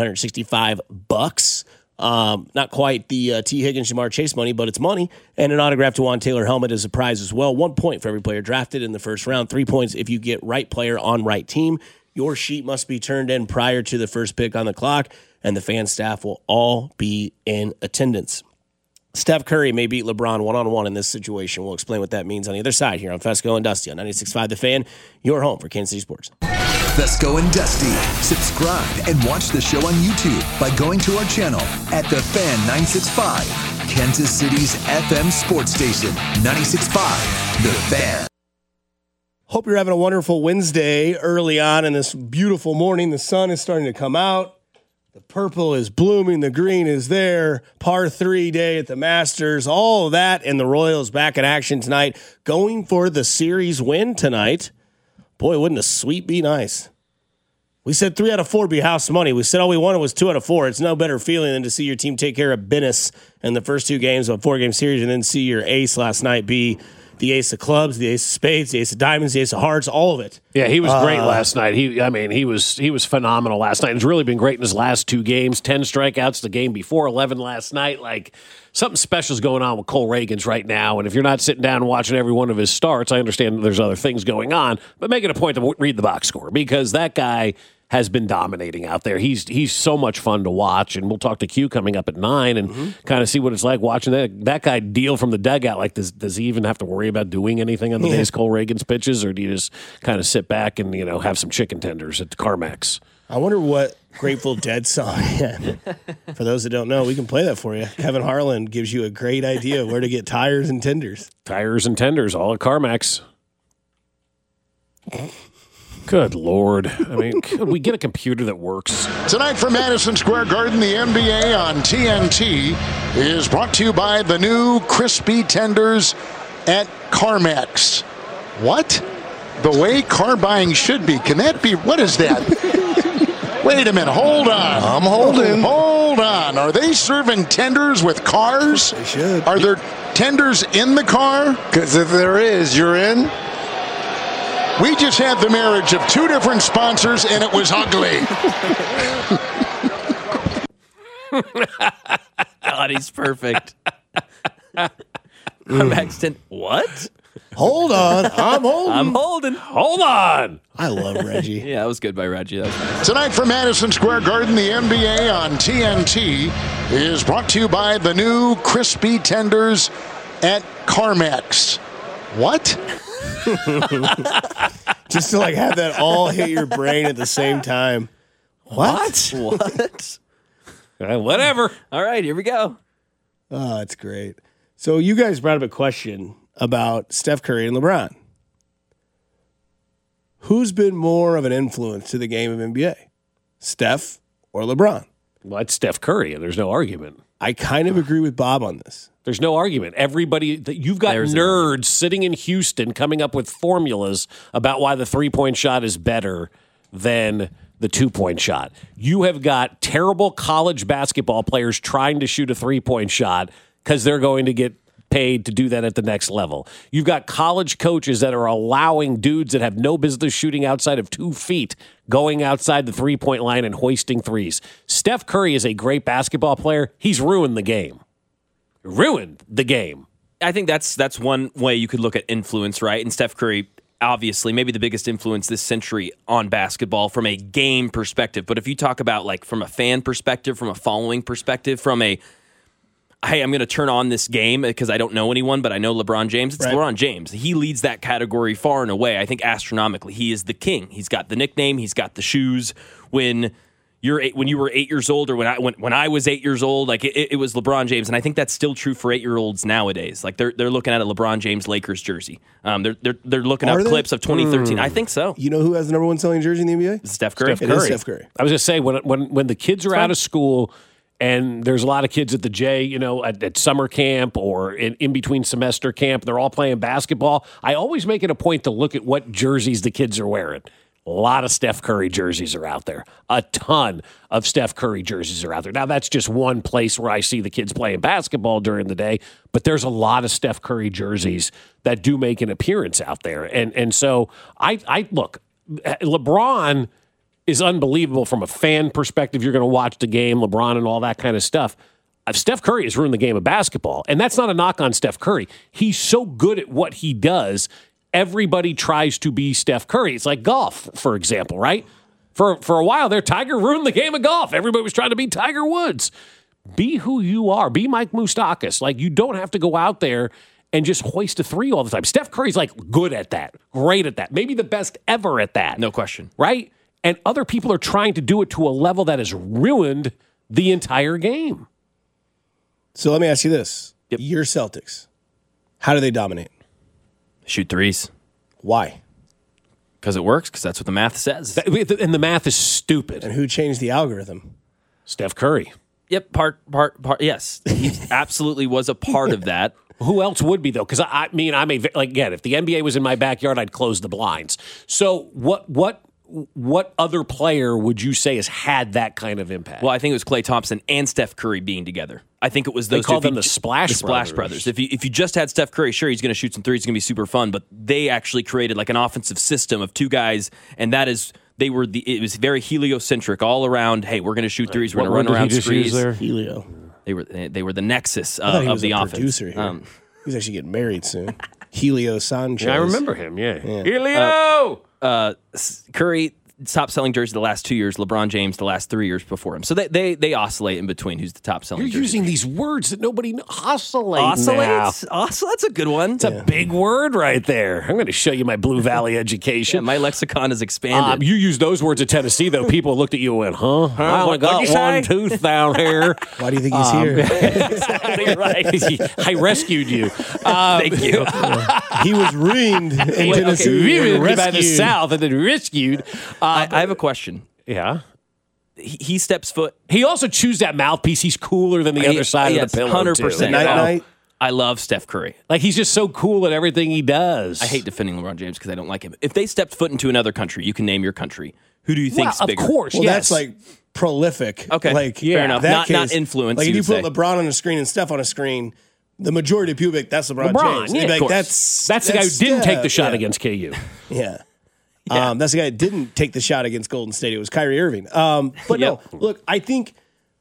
$965. Not quite the T. Higgins, Jamar Chase money, but it's money. And an autographed Juwan Taylor helmet is a prize as well. 1 point for every player drafted in the first round. 3 points if you get right player on right team. Your sheet must be turned in prior to the first pick on the clock, and the fan staff will all be in attendance. Steph Curry may beat LeBron one-on-one in this situation. We'll explain what that means on the other side here on Fesco and Dusty on 96.5 The Fan, your home for Kansas City sports. Fesco and Dusty. Subscribe and watch the show on YouTube by going to our channel at The Fan 96.5, Kansas City's FM sports station, 96.5 The Fan. Hope you're having a wonderful Wednesday early on in this beautiful morning. The sun is starting to come out. The purple is blooming. The green is there. Par 3 day at the Masters. All of that, and the Royals back in action tonight, going for the series win tonight. Boy, wouldn't a sweep be nice? We said 3 out of 4 be house money. We said all we wanted was 2 out of 4. It's no better feeling than to see your team take care of business in the first 2 games of a 4-game series and then see your ace last night be the ace of clubs, the ace of spades, the ace of diamonds, the ace of hearts, all of it. Yeah, he was great last night. He was phenomenal last night. He's really been great in his last 2 games. 10 strikeouts the game before, 11 last night. Like, something special is going on with Cole Reagans right now. And if you're not sitting down and watching every one of his starts, I understand that there's other things going on, but make it a point to read the box score because that guy has been dominating out there. He's so much fun to watch, and we'll talk to Q coming up at 9 and kind of see what it's like watching that guy deal from the dugout. Like, does he even have to worry about doing anything on the days Cole Reagans pitches, or do you just kind of sit back and have some chicken tenders at the CarMax? I wonder what Grateful Dead song. For those that don't know, we can play that for you. Kevin Harlan gives you a great idea of where to get tires and tenders. Tires and tenders, all at CarMax. Good Lord. I mean, could we get a computer that works? Tonight from Madison Square Garden, the NBA on TNT is brought to you by the new crispy tenders at CarMax. What? The way car buying should be. Can that be? What is that? Wait a minute. Hold on. I'm holding. Hold on. Are they serving tenders with cars? They should. Are there tenders in the car? Because if there is, you're in. We just had the marriage of 2 different sponsors, and it was ugly. God, he's perfect. CarMax 10. What? Hold on. I'm holding. I'm holding. Hold on. I love Reggie. Yeah, that was good by Reggie. That was nice. Tonight from Madison Square Garden, the NBA on TNT is brought to you by the new crispy tenders at CarMax. What? Just to have that all hit your brain at the same time. What? Whatever. All right, here we go. Oh, that's great. So you guys brought up a question about Steph Curry and LeBron. Who's been more of an influence to the game of NBA? Steph or LeBron? Well, it's Steph Curry, and there's no argument. I kind of agree with Bob on this. There's no argument. You've got nerds sitting in Houston coming up with formulas about why the 3-point shot is better than the 2-point shot. You have got terrible college basketball players trying to shoot a 3-point shot because they're going to get paid to do that at the next level. You've got college coaches that are allowing dudes that have no business shooting outside of 2 feet going outside the 3-point line and hoisting threes. Steph Curry is a great basketball player. He's ruined the game. Ruined the game. I think that's one way you could look at influence, right? And Steph Curry, obviously, maybe the biggest influence this century on basketball from a game perspective. But if you talk about from a fan perspective, from a following perspective, from a hey, I'm going to turn on this game because I don't know anyone, but I know LeBron James. It's right. LeBron James. He leads that category far and away. I think astronomically, he is the king. He's got the nickname. He's got the shoes. When you were 8 years old, or when I was 8 years old, it was LeBron James, and I think that's still true for 8-year-olds nowadays. They're looking at a LeBron James Lakers jersey. They're looking up clips of 2013. I think so. You know who has the number 1 selling jersey in the NBA? Steph Curry. It is Steph Curry. I was going to say when the kids are out of school. And there's a lot of kids at the J, at summer camp or in between semester camp. They're all playing basketball. I always make it a point to look at what jerseys the kids are wearing. A lot of Steph Curry jerseys are out there. A ton of Steph Curry jerseys are out there. Now, that's just one place where I see the kids playing basketball during the day, but there's a lot of Steph Curry jerseys that do make an appearance out there. And so I look, LeBron is unbelievable from a fan perspective. You're going to watch the game, LeBron and all that kind of stuff. Steph Curry has ruined the game of basketball, and that's not a knock on Steph Curry. He's so good at what he does, everybody tries to be Steph Curry. It's like golf, for example, right? For a while there, Tiger ruined the game of golf. Everybody was trying to be Tiger Woods. Be who you are. Be Mike Moustakas. You don't have to go out there and just hoist a three all the time. Steph Curry's good at that, great at that, maybe the best ever at that. No question. Right? And other people are trying to do it to a level that has ruined the entire game. So let me ask you this. Yep. Your Celtics, how do they dominate? Shoot threes. Why? Because it works, because that's what the math says. And the math is stupid. And who changed the algorithm? Steph Curry. Yep, part. Yes, he absolutely was a part of that. Who else would be though? Because I'm again, if the NBA was in my backyard, I'd close the blinds. So what other player would you say has had that kind of impact? Well, I think it was Klay Thompson and Steph Curry being together. I think it was those they call two. them the Splash Brothers. If you just had Steph Curry, sure, he's going to shoot some threes, it's going to be super fun. But they actually created like an offensive system of two guys, and that is. It was very heliocentric all around. Hey, we're going to shoot threes. We're going to run around screens. Helio. They were the nexus I thought he of was the a offense. Producer here. He's actually getting married soon. Helio Sanchez. Yeah, I remember him. Yeah. Helio. Curry top selling jersey the last 2 years. LeBron James the last 3 years before him. So they oscillate in between who's the top selling. You're using these words that nobody knows. Oscillate. Oscillates. That's a good one. It's a big word right there. I'm going to show you my Blue Valley education. Yeah, my lexicon is expanded. You use those words at Tennessee, though. People looked at you and went, "Huh? I only got one tooth down here." Why do you think he's here? Exactly right. I rescued you. Thank you. He was ruined in Tennessee. By the South and then rescued. I have a question. Yeah. He steps foot. He also chews that mouthpiece. He's cooler than the other side of the pillow. 100%. Night. I love Steph Curry. Like, he's just so cool at everything he does. I hate defending LeBron James because I don't like him. If they stepped foot into another country, you can name your country. Who do you think's bigger? Of course, well, yes. that's like prolific. Okay, like, fair enough. Not influence. Like if you put say. LeBron on a screen and Steph on a screen, the majority of people be like, that's LeBron James. Yeah, Like, that's the guy who didn't take the shot against KU. Yeah. That's the guy that didn't take the shot against Golden State. It was Kyrie Irving. But no, look, I think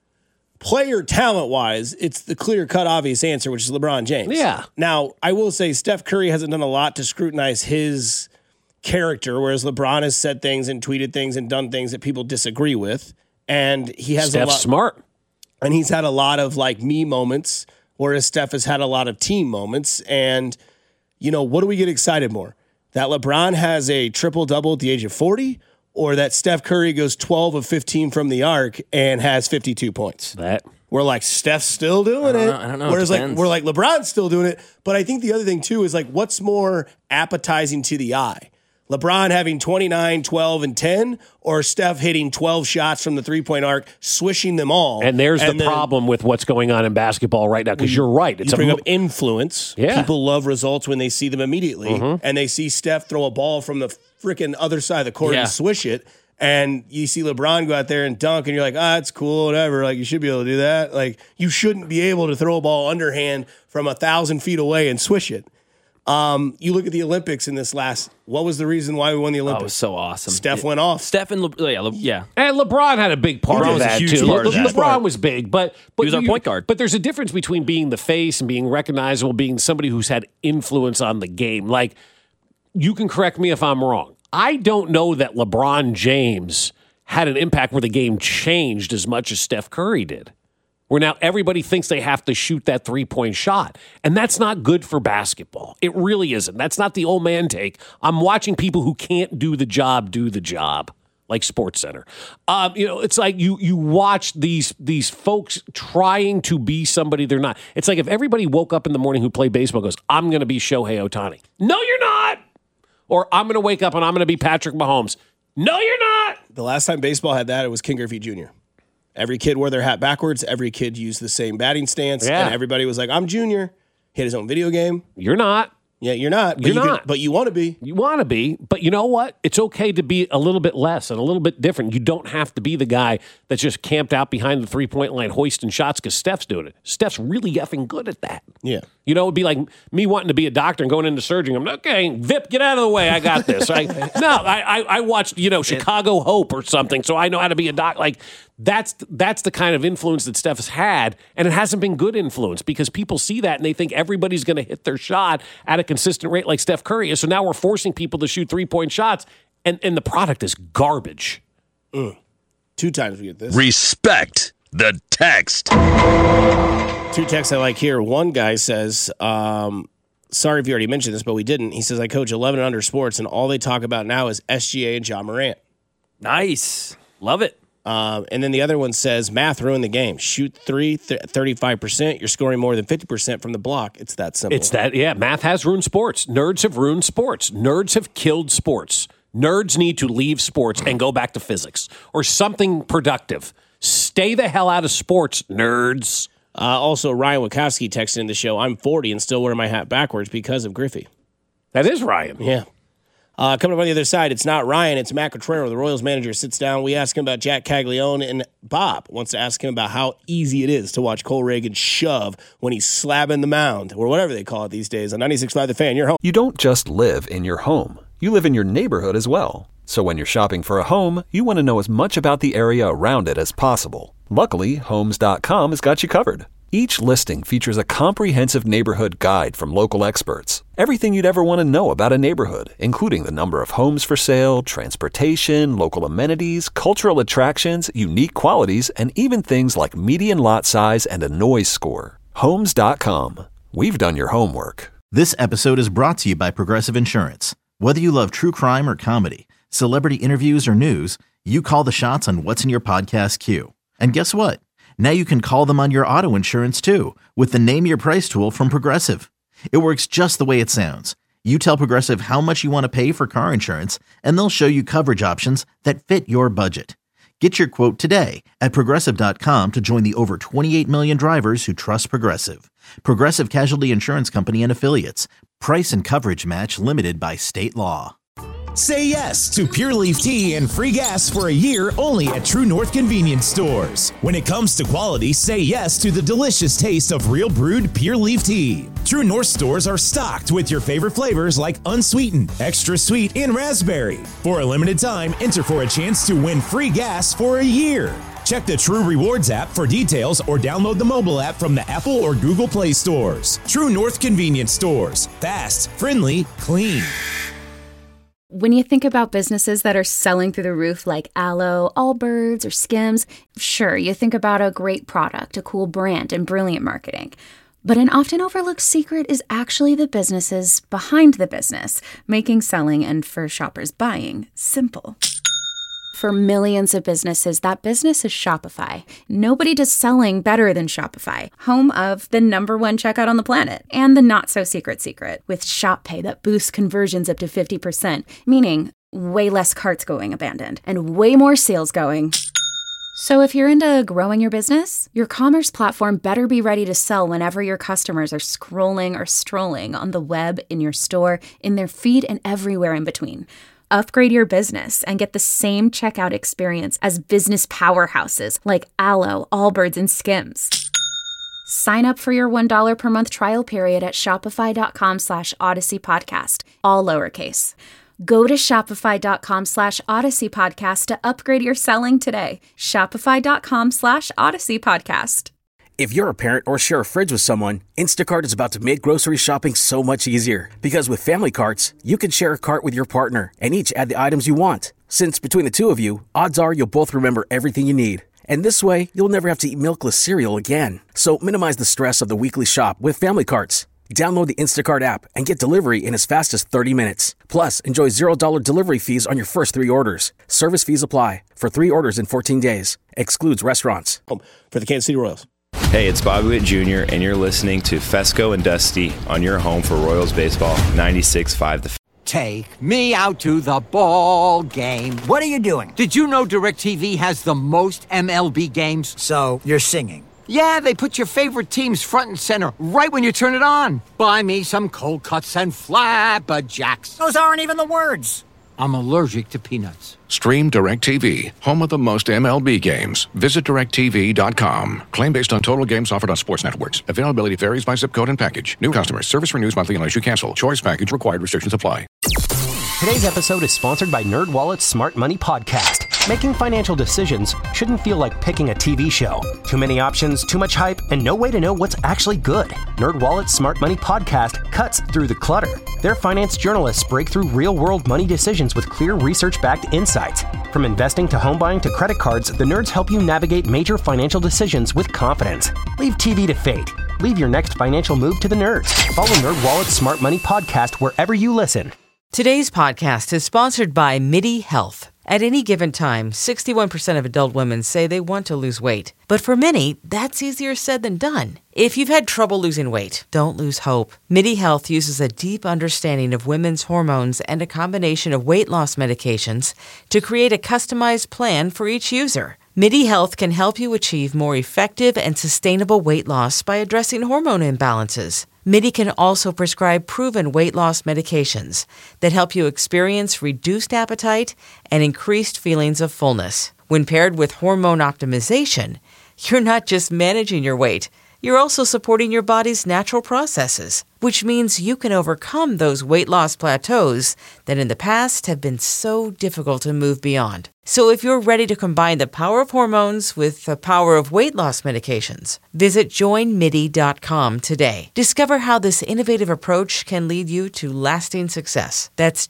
player talent-wise, it's the clear-cut, obvious answer, which is LeBron James. Yeah. Now, I will say Steph Curry hasn't done a lot to scrutinize his character, whereas LeBron has said things and tweeted things and done things that people disagree with. And he has Steph's a lot. smart. And he's had a lot of like me moments, whereas Steph has had a lot of team moments. And, what do we get excited more? That LeBron has a triple-double at the age of 40, or that Steph Curry goes 12 of 15 from the arc and has 52 points? We're like, Steph's still doing it. I don't know. Whereas we're like, LeBron's still doing it. But I think the other thing, too, is like, what's more appetizing to the eye? LeBron having 29, 12, and 10, or Steph hitting 12 shots from the three-point arc, swishing them all. And there's the problem with what's going on in basketball right now, because you're right. It's bring up influence. Yeah. People love results when they see them immediately, and they see Steph throw a ball from the freaking other side of the court and swish it, and you see LeBron go out there and dunk, and you're like, it's cool, whatever. Like, you should be able to do that. Like, you shouldn't be able to throw a ball underhand from 1,000 feet away and swish it. You look at the Olympics in this last. What was the reason why we won the Olympics? Oh, it was so awesome. Steph went off. Steph and yeah. And LeBron had a big part of that, huge too. part of that. LeBron was big, but he was our point guard. But there's a difference between being the face and being recognizable, being somebody who's had influence on the game. Like, you can correct me if I'm wrong. I don't know that LeBron James had an impact where the game changed as much as Steph Curry did, where now everybody thinks they have to shoot that three-point shot. And that's not good for basketball. It really isn't. That's not the old man take. I'm watching people who can't do the job, like SportsCenter. It's like you watch these folks trying to be somebody they're not. It's like if everybody woke up in the morning who played baseball goes, I'm going to be Shohei Ohtani. No, you're not. Or I'm going to wake up and I'm going to be Patrick Mahomes. No, you're not. The last time baseball had that, it was Ken Griffey Jr. Every kid wore their hat backwards. Every kid used the same batting stance. Yeah. And everybody was like, I'm Junior. He had his own video game. You're not. Yeah, you're not. You're not. But you want to be. You want to be. But you know what? It's okay to be a little bit less and a little bit different. You don't have to be the guy that's just camped out behind the three-point line hoisting shots because Steph's doing it. Steph's really effing good at that. Yeah. It'd be like me wanting to be a doctor and going into surgery. I'm like, okay, Vip, get out of the way. I got this. I watched, Chicago Hope or something, so I know how to be a doc. Like, that's the kind of influence that Steph has had, and it hasn't been good influence because people see that and they think everybody's going to hit their shot at a consistent rate like Steph Curry is. So now we're forcing people to shoot three-point shots, and the product is garbage. 2 times we get this. Respect the text. 2 texts I like here. One guy says, sorry if you already mentioned this, but we didn't. He says, I coach 11 and under sports, and all they talk about now is SGA and Ja Morant. Nice. Love it. And then the other one says, math ruined the game. Shoot 35%. You're scoring more than 50% from the block. It's that simple. It's that, yeah. Math has ruined sports. Nerds have ruined sports. Nerds have killed sports. Nerds need to leave sports and go back to physics or something productive. Stay the hell out of sports, nerds. Also, Ryan Wachowski texted in the show, I'm 40 and still wearing my hat backwards because of Griffey. That is Ryan. Yeah. Coming up on the other side, it's not Ryan, it's Matt Cotrero, the Royals manager, sits down. We ask him about Jack Caglione, and Bob wants to ask him about how easy it is to watch Cole Reagan shove when he's slabbing the mound, or whatever they call it these days. On 96.5 The Fan, your home. You don't just live in your home. You live in your neighborhood as well. So when you're shopping for a home, you want to know as much about the area around it as possible. Luckily, Homes.com has got you covered. Each listing features a comprehensive neighborhood guide from local experts. Everything you'd ever want to know about a neighborhood, including the number of homes for sale, transportation, local amenities, cultural attractions, unique qualities, and even things like median lot size and a noise score. Homes.com. We've done your homework. This episode is brought to you by Progressive Insurance. Whether you love true crime or comedy, celebrity interviews or news, you call the shots on what's in your podcast queue. And guess what? Now you can call them on your auto insurance too with the Name Your Price tool from Progressive. It works just the way it sounds. You tell Progressive how much you want to pay for car insurance, and they'll show you coverage options that fit your budget. Get your quote today at Progressive.com to join the over 28 million drivers who trust Progressive. Progressive Casualty Insurance Company and Affiliates. Price and coverage match limited by state law. Say yes to Pure Leaf Tea and free gas for a year only at True North Convenience Stores. When it comes to quality, say yes to the delicious taste of real brewed Pure Leaf Tea. True North stores are stocked with your favorite flavors like unsweetened, extra sweet, and raspberry. For a limited time, enter for a chance to win free gas for a year. Check the True Rewards app for details or download the mobile app from the Apple or Google Play stores. True North Convenience Stores. Fast, friendly, clean. When you think about businesses that are selling through the roof like Aloe, Allbirds, or Skims, sure, you think about a great product, a cool brand, and brilliant marketing. But an often overlooked secret is actually the businesses behind the business, making selling and, for shoppers, buying simple. For millions of businesses, that business is Shopify. Nobody does selling better than Shopify, home of the #1 checkout on the planet, and the not-so-secret secret, with Shop Pay that boosts conversions up to 50%, meaning way less carts going abandoned, and way more sales going. So if you're into growing your business, your commerce platform better be ready to sell whenever your customers are scrolling or strolling on the web, in your store, in their feed, and everywhere in between. Upgrade your business and get the same checkout experience as business powerhouses like Aloe, Allbirds, and Skims. Sign up for your $1 per month trial period at shopify.com/Odyssey Podcast, all lowercase. Go to shopify.com/Odyssey Podcast to upgrade your selling today. Shopify.com/Odyssey Podcast. If you're a parent or share a fridge with someone, Instacart is about to make grocery shopping so much easier. Because with family carts, you can share a cart with your partner and each add the items you want. Since between the two of you, odds are you'll both remember everything you need. And this way, you'll never have to eat milkless cereal again. So minimize the stress of the weekly shop with family carts. Download the Instacart app and get delivery in as fast as 30 minutes. Plus, enjoy $0 delivery fees on your first 3 orders. Service fees apply for 3 orders in 14 days. Excludes restaurants. For the Kansas City Royals. Hey, it's Bobby Witt Jr., and you're listening to Fesco and Dusty on your home for Royals baseball, 96.5 The Take me out to the ball game. What are you doing? Did you know DirecTV has the most MLB games? So, you're singing. Yeah, they put your favorite teams front and center right when you turn it on. Buy me some cold cuts and flapjacks. Those aren't even the words. I'm allergic to peanuts. Stream DirecTV, home of the most MLB games. Visit DirecTV.com. Claim based on total games offered on sports networks. Availability varies by zip code and package. New customers. Service renews monthly unless you cancel. Choice package required. Restrictions apply. Today's episode is sponsored by NerdWallet's Smart Money Podcast. Making financial decisions shouldn't feel like picking a TV show. Too many options, too much hype, and no way to know what's actually good. NerdWallet's Smart Money Podcast cuts through the clutter. Their finance journalists break through real-world money decisions with clear research-backed insights. From investing to home buying to credit cards, the nerds help you navigate major financial decisions with confidence. Leave TV to fate. Leave your next financial move to the nerds. Follow NerdWallet's Smart Money Podcast wherever you listen. Today's podcast is sponsored by MIDI Health. At any given time, 61% of adult women say they want to lose weight. But for many, that's easier said than done. If you've had trouble losing weight, don't lose hope. MIDI Health uses a deep understanding of women's hormones and a combination of weight loss medications to create a customized plan for each user. MIDI Health can help you achieve more effective and sustainable weight loss by addressing hormone imbalances. MIDI can also prescribe proven weight loss medications that help you experience reduced appetite and increased feelings of fullness. When paired with hormone optimization, you're not just managing your weight, you're also supporting your body's natural processes, which means you can overcome those weight loss plateaus that in the past have been so difficult to move beyond. So if you're ready to combine the power of hormones with the power of weight loss medications, visit joinmidi.com today. Discover how this innovative approach can lead you to lasting success. That's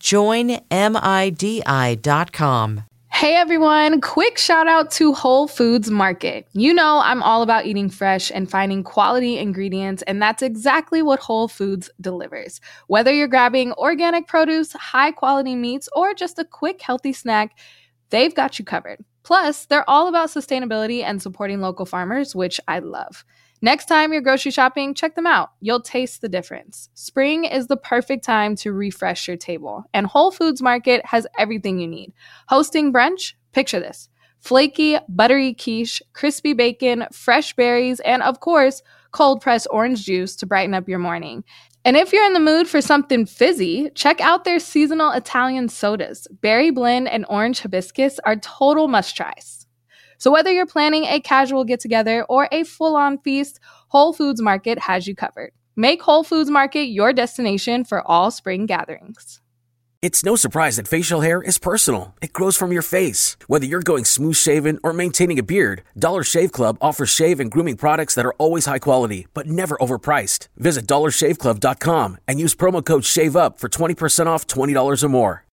joinmidi.com. Hey everyone, quick shout out to Whole Foods Market. You know I'm all about eating fresh and finding quality ingredients, and that's exactly what Whole Foods delivers. Whether you're grabbing organic produce, high quality meats, or just a quick healthy snack, they've got you covered. Plus, they're all about sustainability and supporting local farmers, which I love. Next time you're grocery shopping, check them out. You'll taste the difference. Spring is the perfect time to refresh your table, and Whole Foods Market has everything you need. Hosting brunch? Picture this. Flaky, buttery quiche, crispy bacon, fresh berries, and of course, cold-pressed orange juice to brighten up your morning. And if you're in the mood for something fizzy, check out their seasonal Italian sodas. Berry blend and orange hibiscus are total must-tries. So whether you're planning a casual get-together or a full-on feast, Whole Foods Market has you covered. Make Whole Foods Market your destination for all spring gatherings. It's no surprise that facial hair is personal. It grows from your face. Whether you're going smooth-shaven or maintaining a beard, Dollar Shave Club offers shave and grooming products that are always high quality, but never overpriced. Visit dollarshaveclub.com and use promo code SHAVEUP for 20% off $20 or more.